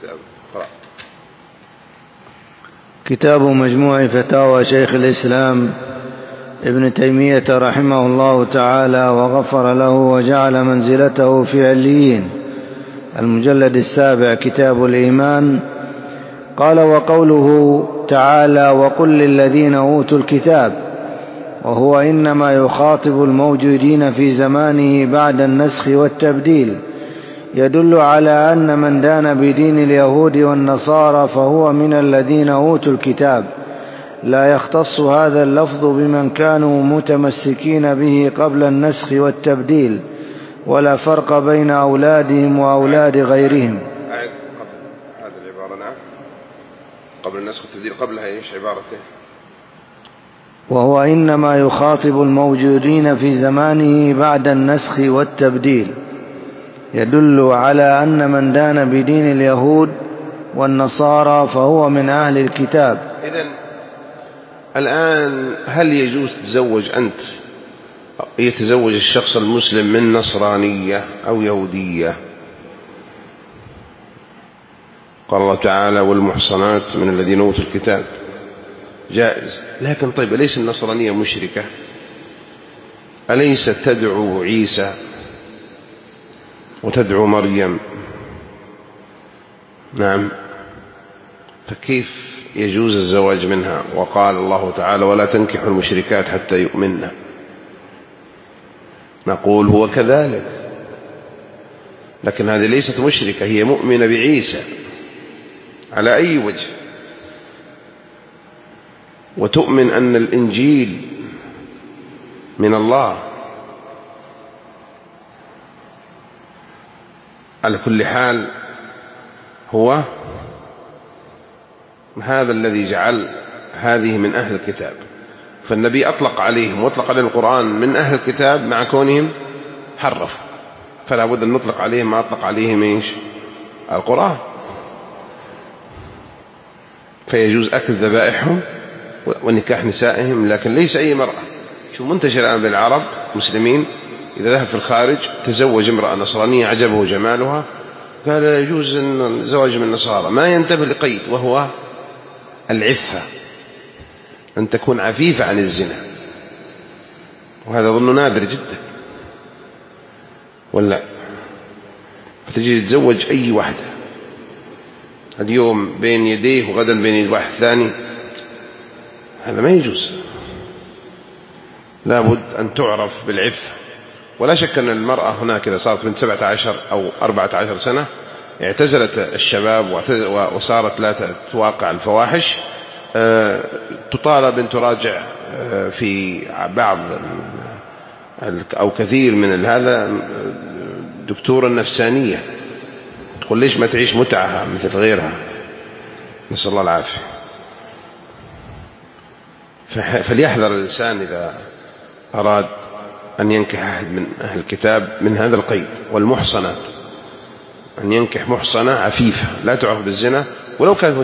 الكتاب. قرأ. كتاب مجموع فتاوى شيخ الإسلام ابن تيمية رحمه الله تعالى وغفر له وجعل منزلته في عليين، المجلد 7، كتاب الإيمان. قال: وقوله تعالى: وقل للذين أوتوا الكتاب، وهو إنما يخاطب الموجودين في زمانه بعد النسخ والتبديل، يدل على أن من دان بدين اليهود والنصارى فهو من الذين أوتوا الكتاب، لا يختص هذا اللفظ بمن كانوا متمسكين به قبل النسخ والتبديل، ولا فرق بين أولادهم وأولاد غيرهم. هذا العبارة. نعم، قبل النسخ والتبديل، قبلها إيش عبارته؟ وهو إنما يخاطب الموجودين في زمانه بعد النسخ والتبديل، يدل على أن من دان بدين اليهود والنصارى فهو من أهل الكتاب. إذن الآن هل يجوز يتزوج الشخص المسلم من نصرانية أو يهودية؟ قال الله تعالى: والمحصنات من الذين أوتوا الكتاب. جائز، لكن طيب، أليس النصرانية مشركة؟ أليست تدعو عيسى وتدعو مريم؟ نعم، فكيف يجوز الزواج منها؟ وقال الله تعالى: ولا تنكحوا المشركات حتى يؤمنن. نقول هو كذلك، لكن هذه ليست مشركة، هي مؤمنة بعيسى على أي وجه، وتؤمن أن الإنجيل من الله. على كل حال، هو هذا الذي جعل هذه من أهل الكتاب، فالنبي أطلق عليهم وأطلق عليهم القرآن من أهل الكتاب مع كونهم حرف، فلا بد أن نطلق عليهم ما أطلق عليهم إيش؟ القرآن. فيجوز أكل ذبائحهم ونكاح نسائهم، لكن ليس أي مرأة. شو منتشر الآن بالعرب مسلمين، إذا ذهب في الخارج تزوج امرأة نصرانية عجبه جمالها، قال يجوز الزواج من النصارى، ما ينتبه لقيد، وهو العفة، أن تكون عفيفة عن الزنا، وهذا ظن نادر جدا، ولا فتجي تتزوج أي واحدة اليوم بين يديه وغدا بين يد واحد ثاني، هذا ما يجوز. لابد أن تعرف بالعفة. ولا شك أن المرأة هناك إذا صارت من 17 أو 14 سنة اعتزلت الشباب وصارت لا تواقع الفواحش، تطالب أن تراجع في بعض أو كثير من هذا دكتور النفسانية، تقول ليش ما تعيش متعها مثل غيرها، نسأل الله العافية. فليحذر الإنسان إذا أراد أن ينكح أحد من أهل الكتاب من هذا القيد. والمحصنات، أن ينكح محصنة عفيفة لا تعرف بالزنا، ولو كانت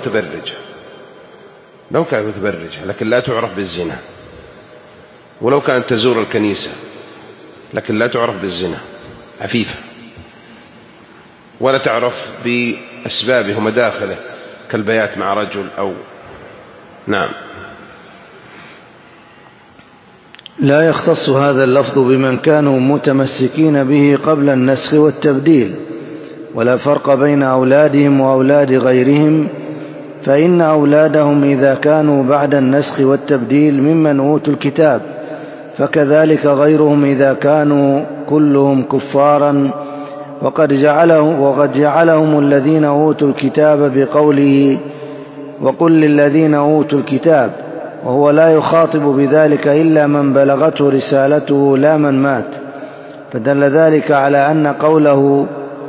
متبرجة لكن لا تعرف بالزنا، ولو كانت تزور الكنيسة لكن لا تعرف بالزنا، عفيفة، ولا تعرف بأسبابه ومداخله كالبيات مع رجل أو نعم. لا يختص هذا اللفظ بمن كانوا متمسكين به قبل النسخ والتبديل، ولا فرق بين أولادهم وأولاد غيرهم، فإن أولادهم إذا كانوا بعد النسخ والتبديل ممن أوتوا الكتاب، فكذلك غيرهم إذا كانوا كلهم كفارا. وقد جعلهم الذين أوتوا الكتاب بقوله: وقل للذين أوتوا الكتاب، وهو لا يخاطب بذلك إلا من بلغته رسالته لا من مات، فدل ذلك على أن قوله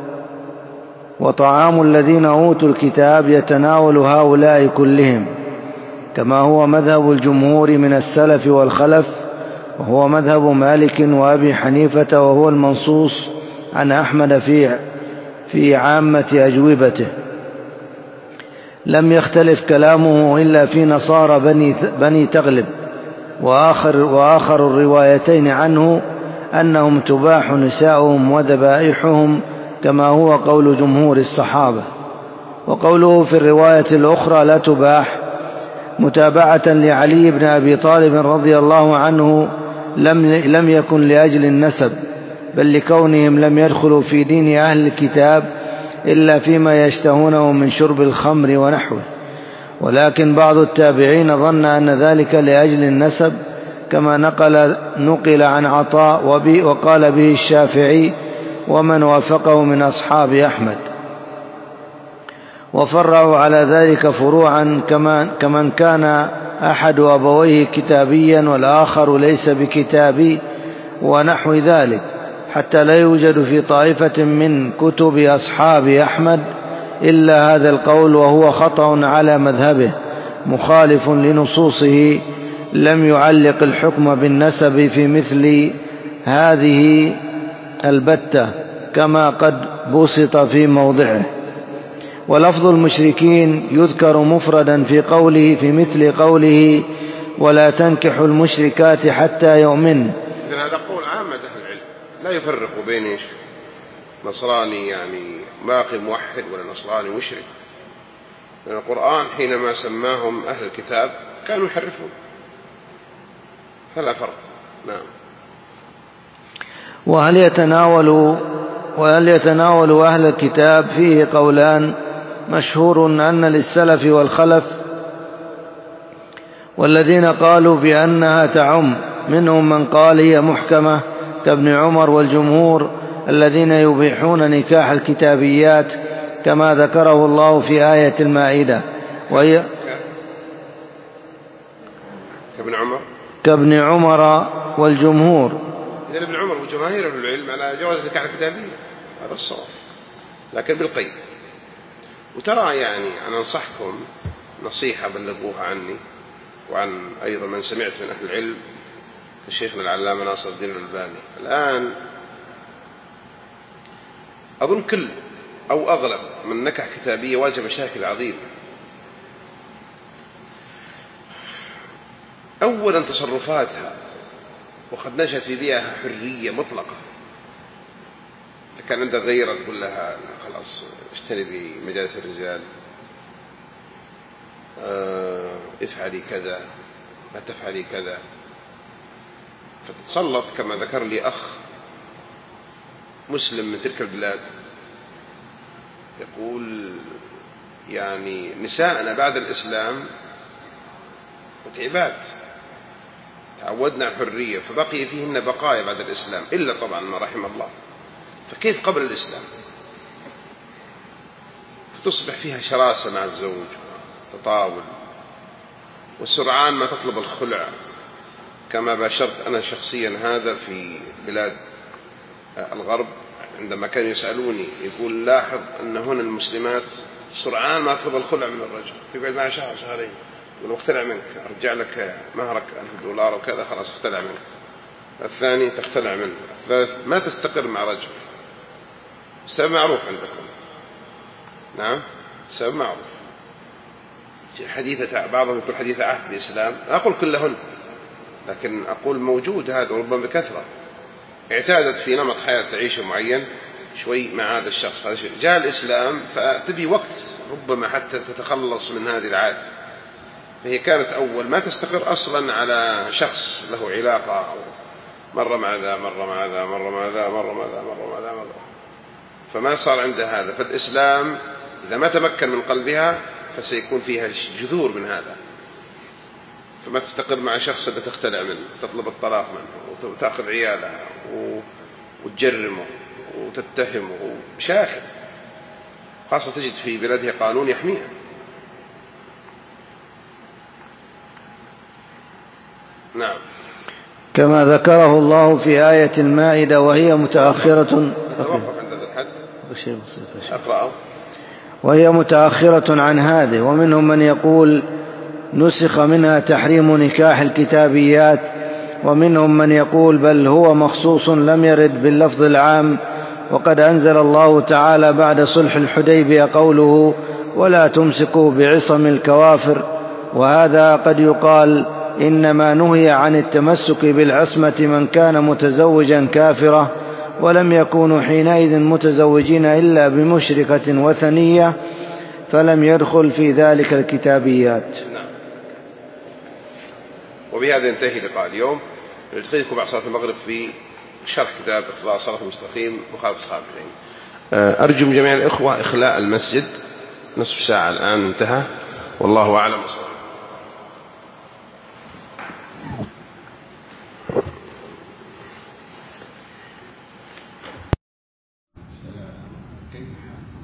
وطعام الذين أوتوا الكتاب يتناول هؤلاء كلهم، كما هو مذهب الجمهور من السلف والخلف، وهو مذهب مالك وأبي حنيفة، وهو المنصوص عن أحمد في عامة أجوبته. لم يختلف كلامه إلا في نصارى بني تغلب، وآخر الروايتين عنه أنهم تباح نساؤهم وذبائحهم، كما هو قول جمهور الصحابة. وقوله في الرواية الأخرى لا تباح متابعة لعلي بن أبي طالب رضي الله عنه لم يكن لأجل النسب، بل لكونهم لم يدخلوا في دين أهل الكتاب إلا فيما يشتهونه من شرب الخمر ونحوه، ولكن بعض التابعين ظن أن ذلك لأجل النسب، كما نقل عن عطاء وقال به الشافعي ومن وافقه من أصحاب أحمد، وفرعوا على ذلك فروعا كمن كان أحد أبويه كتابيا والآخر ليس بكتابي ونحو ذلك، حتى لا يوجد في طائفة من كتب أصحاب أحمد إلا هذا القول، وهو خطأ على مذهبه مخالف لنصوصه، لم يعلق الحكم بالنسب في مثل هذه البتة كما قد بسط في موضعه. ولفظ المشركين يذكر مفردا في مثل قوله ولا تنكحوا المشركات حتى يؤمن. هذا قول عامة أهل العلم، لا يفرق بين نصراني يعني باقي موحد ولا نصراني مشرك، لأن القرآن حينما سماهم أهل الكتاب كانوا يحرفون، فلا فرق. نعم. وهل يتناول أهل الكتاب؟ فيه قولان، مشهور أن للسلف والخلف، والذين قالوا بأنها تعم منهم من قال هي محكمة كابن عمر، والجمهور الذين يبيحون نكاح الكتابيات كما ذكره الله في آية المائدة، وهي كابن عمر والجمهور. إذن ابن عمر وجماهير أهل العلم على جواز نكاح الكتابية، هذا الصواب، لكن بالقيد. وترى يعني أنا أنصحكم نصيحة بلغوها عني وعن أيضا من سمعت من أهل العلم كشيخنا العلامة ناصر الدين الألباني. الآن أظن كل أو أغلب من نكح كتابية واجه مشاكل عظيمة. أولا تصرفاتها، وقد نشأت في بيئة حرية مطلقة، كان عندها غيرة تقول لها خلاص اجتنبي مجالس الرجال، افعلي كذا لا تفعلي كذا، فتتسلط. كما ذكر لي أخ مسلم من تلك البلاد يقول يعني نساءنا بعد الإسلام متعبات، تعودنا على الحرية، فبقي فيهن بقايا بعد الإسلام، إلا طبعا ما رحم الله. فكيف قبل الإسلام؟ فتصبح فيها شراسة مع الزوج، تطاول، وسرعان ما تطلب الخلع، كما باشرت أنا شخصيا هذا في بلاد الغرب. عندما كانوا يسألوني يقول لاحظ أن هنا المسلمات سرعان ما تطلب الخلع من الرجل، تقعد معه شهر شهرين يقول اختلع منك، أرجع لك مهرك $1000 وكذا، خلاص اختلع منك. الثاني تختلع منه، الثالث ما تستقر مع رجل. السبب معروف عندكم، نعم السبب معروف. حديثة بعضهم يقول حديث عهد بالإسلام، أقول كلهن، لكن أقول موجود هذا وربما بكثرة. اعتادت في نمط حياة تعيشه معين شوي مع هذا الشخص، هذا شيء. جاء الإسلام فتبي وقت ربما حتى تتخلص من هذه العادة. فهي كانت أول ما تستقر أصلا على شخص له علاقة، مرة مع ذا مرة مع ذا مرة مع ذا مرة مع ذا مرة مع ذا مرة، فما صار عندها هذا. فالإسلام إذا ما تمكن من قلبها فسيكون فيها جذور من هذا، فما تستقر مع شخص اللي تختلع منه، تطلب الطلاق منه وتأخذ عيالها وتجرمه وتتهمه وشاكل، خاصة تجد في بلادها قانون يحميها. نعم. كما ذكره الله في آية المائدة وهي متأخرة. وهي متأخرة عن هذه. ومنهم من يقول نسخ منها تحريم نكاح الكتابيات، ومنهم من يقول بل هو مخصوص لم يرد باللفظ العام، وقد أنزل الله تعالى بعد صلح الحديبية قوله ولا تمسكوا بعصم الكوافر. وهذا قد يقال إنما نهي عن التمسك بالعصمة من كان متزوجا كافرة، ولم يكونوا حينئذ متزوجين إلا بمشركة وثنية فلم يدخل في ذلك الكتابيات. نعم. وبهذا ينتهي لقاء اليوم. نلتقيكم بعد صلاة المغرب في شرح كتاب اقتضاء الصراط المستقيم مخالفة أصحاب الجحيم. أرجو من جميع الإخوة إخلاء المسجد، نصف ساعة الآن انتهى، والله أعلم وصلى.